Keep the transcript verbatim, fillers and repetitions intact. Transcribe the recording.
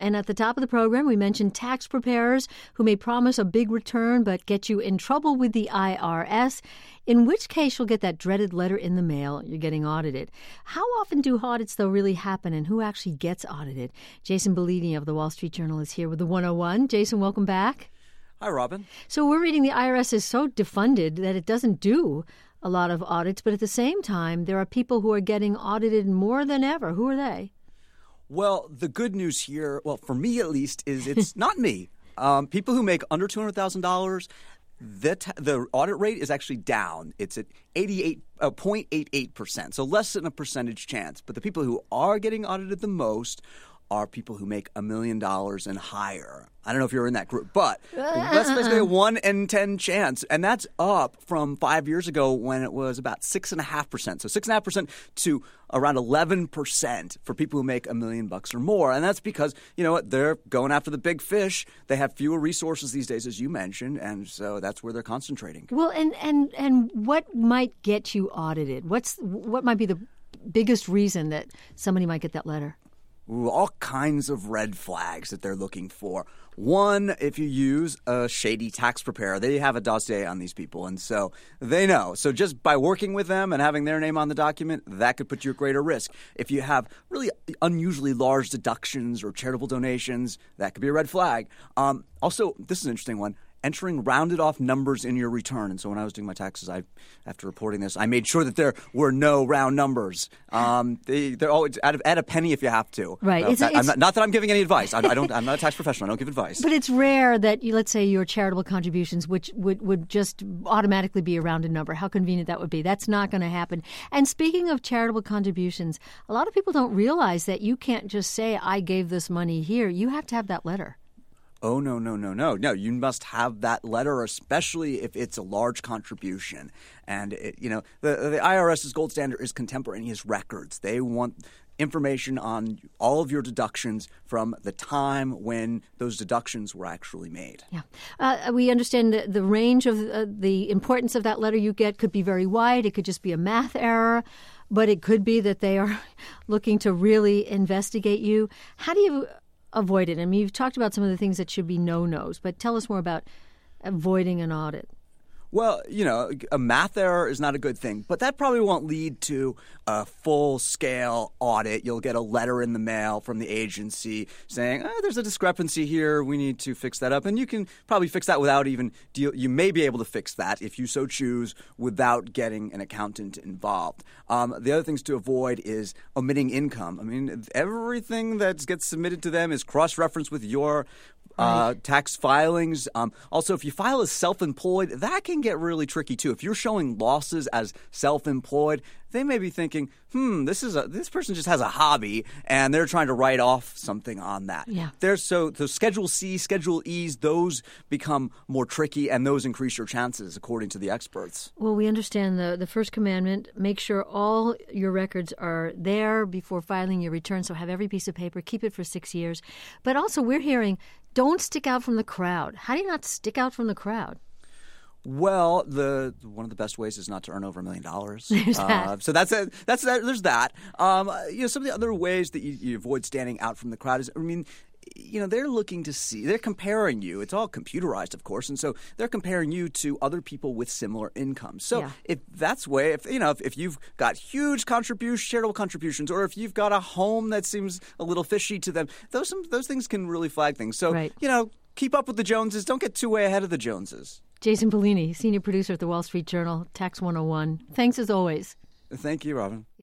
And at the top of the program, we mentioned tax preparers who may promise a big return but get you in trouble with the I R S, in which case you'll get that dreaded letter in the mail. You're getting audited. How often do audits, though, really happen, and who actually gets audited? Jason Bellini of the Wall Street Journal is here with the one oh one. Jason, welcome back. Hi, Robin. So we're reading the I R S is so defunded that it doesn't do a lot of audits, but at the same time, there are people who are getting audited more than ever. Who are they? Well, the good news here, well, for me at least, is it's not me. Um, people who make under two hundred thousand dollars, the, t- the audit rate is actually down. It's at eighty-eight point eight eight percent, so less than a percentage chance. But the people who are getting audited the most are people who make a million dollars and higher. I don't know if you're in that group, but that's basically a one in ten chance. And that's up from five years ago when it was about six point five percent. So six point five percent to around eleven percent for people who make a million bucks or more. And that's because, you know what, they're going after the big fish. They have fewer resources these days, as you mentioned, and so that's where they're concentrating. Well, and, and, and what might get you audited? What's What might be the biggest reason that somebody might get that letter? Ooh, all kinds of red flags that they're looking for. One, if you use a shady tax preparer, they have a dossier on these people, and so they know. So just by working with them and having their name on the document, that could put you at greater risk. If you have really unusually large deductions or charitable donations, that could be a red flag. Um, also, this is an interesting one. Entering rounded off numbers in your return. And so when I was doing my taxes, I, after reporting this, I made sure that there were no round numbers. Um, they, they're always add, add a penny if you have to. Right. Uh, it's, that, it's, not, not that I'm giving any advice. I, I don't. I'm not a tax professional. I don't give advice. But it's rare that you, let's say, your charitable contributions, which would, would just automatically be a rounded number. How convenient that would be. That's not going to happen. And speaking of charitable contributions, a lot of people don't realize that you can't just say, I gave this money here. You have to have that letter. Oh, no, no, no, no. No, you must have that letter, especially if it's a large contribution. And, it, you know, the, the IRS's gold standard is contemporaneous records. They want information on all of your deductions from the time when those deductions were actually made. Yeah. Uh, we understand that the range of uh, the importance of that letter you get could be very wide. It could just be a math error, but it could be that they are looking to really investigate you. How do you avoid it? I mean, you've talked about some of the things that should be no-nos, but tell us more about avoiding an audit. Well, you know, a math error is not a good thing, but that probably won't lead to a full-scale audit. You'll get a letter in the mail from the agency saying, oh, there's a discrepancy here. We need to fix that up. And you can probably fix that without even deal. You may be able to fix that if you so choose without getting an accountant involved. Um, the other things to avoid is omitting income. I mean, everything that gets submitted to them is cross-referenced with your Uh, tax filings. Um, also, if you file as self-employed, that can get really tricky too. If you're showing losses as self-employed, they may be thinking, hmm, this is a this person just has a hobby, and they're trying to write off something on that. Yeah. There's so the Schedule C, Schedule E's, those become more tricky, and those increase your chances, according to the experts. Well, we understand the the first commandment: make sure all your records are there before filing your return. So have every piece of paper, keep it for six years. But also, we're hearing, don't stick out from the crowd. How do you not stick out from the crowd? Well, the one of the best ways is not to earn over a million dollars. There's that. Uh, so that's a, that's that. There's that. Um, you know, some of the other ways that you, you avoid standing out from the crowd is, I mean, you know, they're looking to see, they're comparing you. It's all computerized, of course, and so they're comparing you to other people with similar incomes. So Yeah. if that's way, if you know, if, if you've got huge contributions, charitable contributions, or if you've got a home that seems a little fishy to them, those some, those things can really flag things. So Right. you know, keep up with the Joneses. Don't get too way ahead of the Joneses. Jason Bellini, senior producer at the Wall Street Journal, Tax one oh one. Thanks as always. Thank you, Robin.